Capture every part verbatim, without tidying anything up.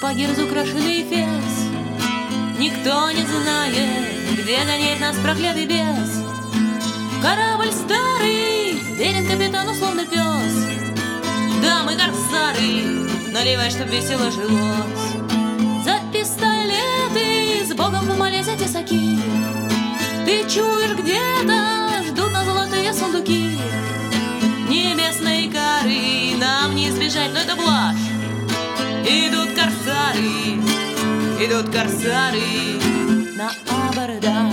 сапоги разукрашенный фес. Никто не знает, где гоняет нас проклятый бес. Корабль старый, верен капитану, словно пес. Да, мы корсары, наливай, чтоб весело жилось. За пистолеты с Богом помолись, эти тесаки. Ты чуешь, где-то ждут нас золотые сундуки. Небесной коры нам не избежать, но это блажь. Идут корсары, идут корсары на абордаж.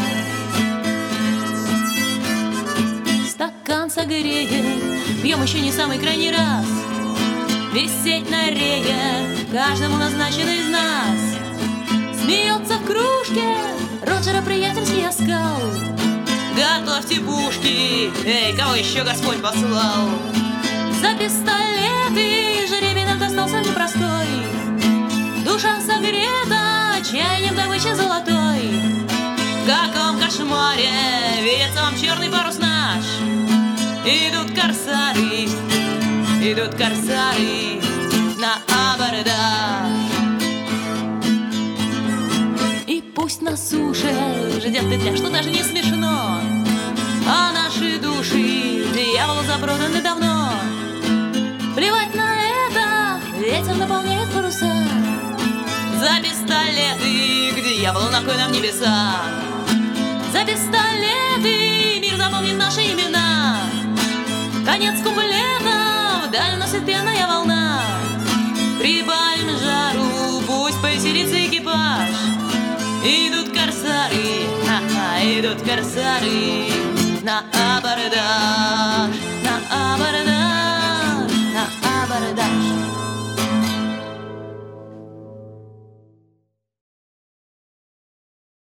Стакан согреет, пьем еще не самый крайний раз. Висеть на рее каждому назначен из нас. Смеется в кружке Роджера приятельский оскал. Готовьте пушки, эй, кого еще Господь послал? За пистолеты жребий нам достался непростой. Душа согрета чаянием добычи золотой. В каком кошмаре видится вам черный парус наш? Идут корсары, идут корсары на абордаж. И пусть на суше ждет петля, что даже не смешно, а наши души дьяволу запроданы давно. Плевать на это, ветер наполняет паруса. За пистолеты к дьяволу на кой нам небеса. За пистолеты мир запомнит наши имена. Конец куплета, вдаль носит пьяная волна. Прибавим жару, пусть повеселится экипаж. Идут корсары, ха-ха, идут корсары на абордаж.